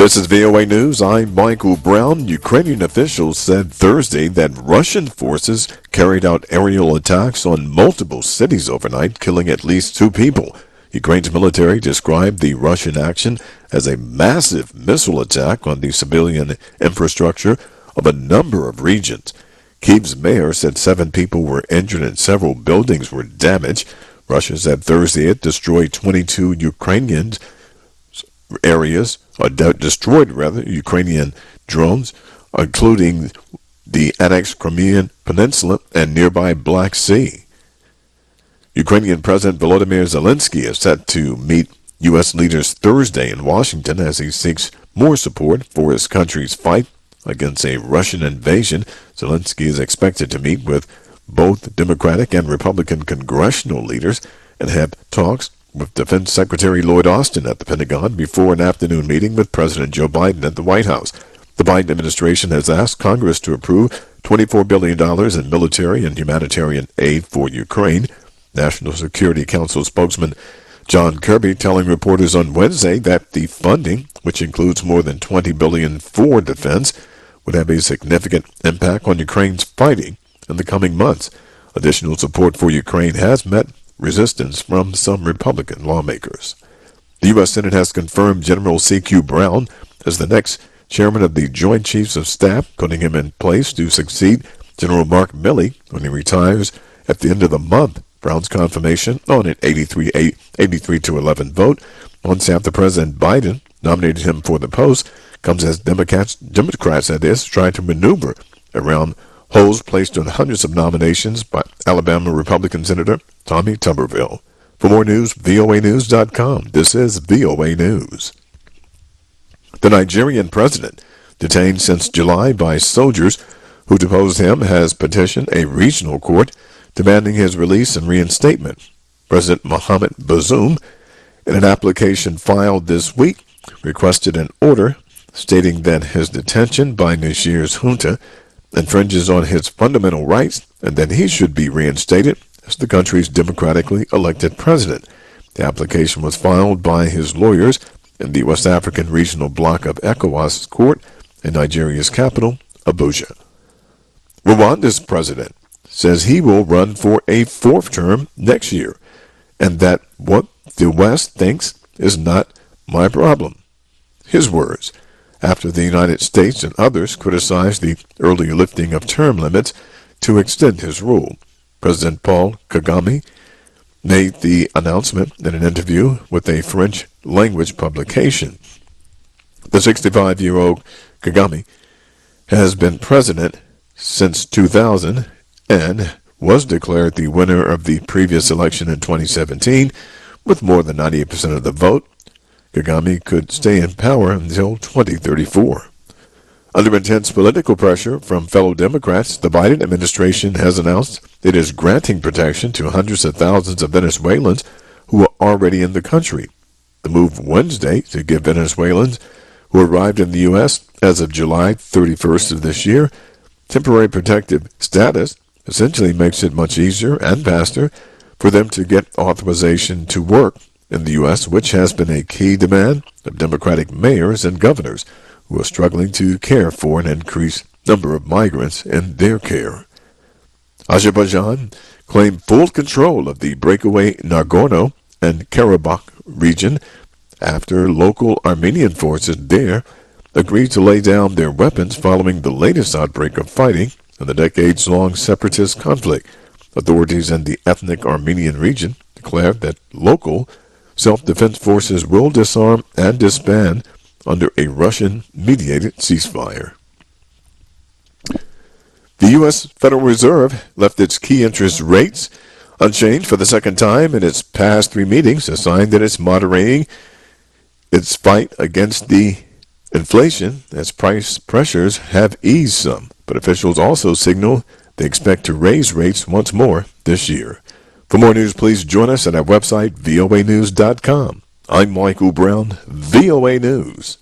This is VOA News. I'm Michael Brown. Ukrainian officials said Thursday that Russian forces carried out aerial attacks on multiple cities overnight, killing at least 2 people. Ukraine's military described the Russian action as a massive missile attack on the civilian infrastructure of a number of regions. Kyiv's mayor said 7 people were injured and several buildings were damaged. Russia said Thursday it destroyed 22 Ukrainian Ukrainian drones, including the annexed Crimean Peninsula and nearby Black Sea. Ukrainian President Volodymyr Zelensky is set to meet U.S. leaders Thursday in Washington as he seeks more support for his country's fight against a Russian invasion. Zelensky is expected to meet with both Democratic and Republican congressional leaders and have talks with Defense Secretary Lloyd Austin at the Pentagon before an afternoon meeting with President Joe Biden at the White House. The Biden administration has asked Congress to approve $24 billion in military and humanitarian aid for Ukraine. National Security Council spokesman John Kirby telling reporters on Wednesday that the funding, which includes more than $20 billion for defense, would have a significant impact on Ukraine's fighting in the coming months. Additional support for Ukraine has met resistance from some Republican lawmakers. The U.S. Senate has confirmed General C.Q. Brown as the next chairman of the Joint Chiefs of Staff, putting him in place to succeed General Mark Milley when he retires at the end of the month. Brown's confirmation on an 83-11 vote months after President Biden nominated him for the post comes as Democrats try to maneuver around holes placed on hundreds of nominations by Alabama Republican Senator Tommy Tuberville. For more news, voanews.com. This is VOA News. The Nigerian president, detained since July by soldiers who deposed him, has petitioned a regional court demanding his release and reinstatement. President Mohamed Bazoum, in an application filed this week, requested an order stating that his detention by Niger's junta infringes on his fundamental rights and that he should be reinstated as the country's democratically elected president. The application was filed by his lawyers in the West African regional bloc of ECOWAS court in Nigeria's capital, Abuja. Rwanda's president says he will run for a 4th term next year and that what the West thinks is not my problem. His words, after the United States and others criticized the early lifting of term limits to extend his rule. President Paul Kagame made the announcement in an interview with a French-language publication. The 65-year-old Kagame has been president since 2000 and was declared the winner of the previous election in 2017 with more than 98% of the vote. Kagame could stay in power until 2034. Under intense political pressure from fellow Democrats, the Biden administration has announced it is granting protection to hundreds of thousands of Venezuelans who are already in the country. The move Wednesday to give Venezuelans who arrived in the U.S. as of July 31st of this year temporary protective status essentially makes it much easier and faster for them to get authorization to work in the U.S., which has been a key demand of Democratic mayors and governors who are struggling to care for an increased number of migrants in their care. Azerbaijan claimed full control of the breakaway Nagorno and Karabakh region after local Armenian forces there agreed to lay down their weapons following the latest outbreak of fighting in the decades-long separatist conflict. Authorities in the ethnic Armenian region declared that local self-defense forces will disarm and disband under a Russian-mediated ceasefire. The U.S. Federal Reserve left its key interest rates unchanged for the second time in its past 3 meetings, a sign that it's moderating its fight against the inflation as price pressures have eased some. But officials also signal they expect to raise rates once more this year. For more news, please join us at our website, voanews.com. I'm Michael Brown, VOA News.